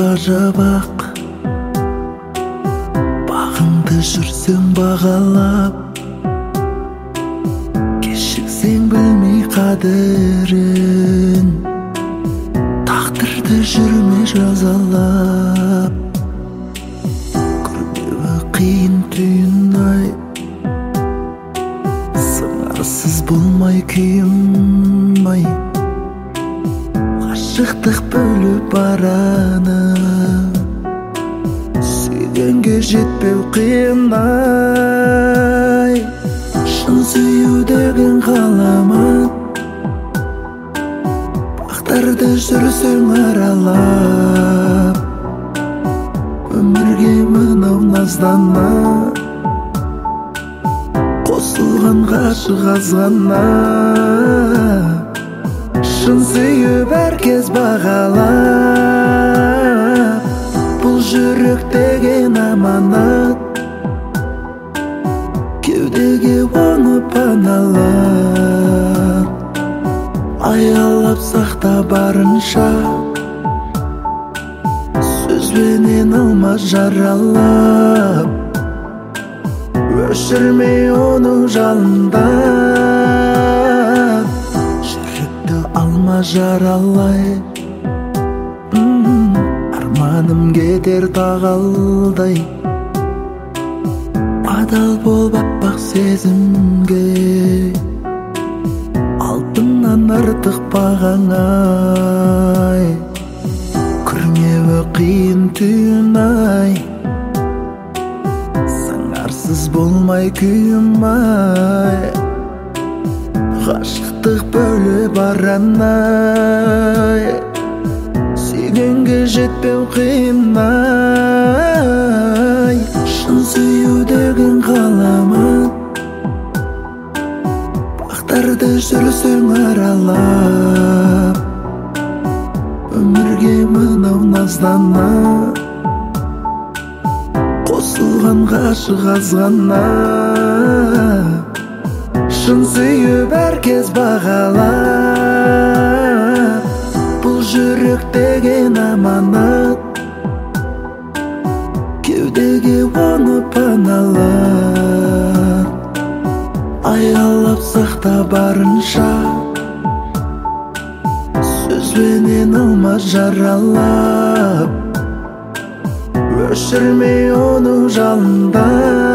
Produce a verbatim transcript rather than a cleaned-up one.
жабак, багыңды жүрсөң багалап, кешіксең білмей қадірін, тағдырды жүрме жазалап. Көрмеуі қиын түйін ай, сыңарсыз болмай күйім ай, ғашықтық бөліп бараны, сүйгенге жетпеу қиын ай. Шын сүю деген ғаламат, бақтарды жүрсең аралап, өмірге мынау наздана, қосылған ғашық азғана. Шын сүйіп әркез бағалап, бұл жүрек деген аманат, кеудеге оны паналап, аялап сақта барынша, сөзбенен алма жаралап, өшірмей оның жалындан, жүректі алма жаралай. Арманым кетер тағалдай, адал бол аппақ сезімге, алтыннан артық бағаңай. Күрмеуі қиын түйін ай, сыңарсыз болмай күйім ай, ғашықтық бөліп баранай, сүйгенге жетпеу қиын ай. Шын сүю деген ғаламат, бақтарды жүрсең аралап, өмірге мынау наздана, қосылған ғашық азғана. Шын сүйіп әркез бағалап, бұл жүрек деген аманат, кеудеге оны паналап, аялап сақта барынша, сөзбенен алма жаралап, өшірмей оның жалындан.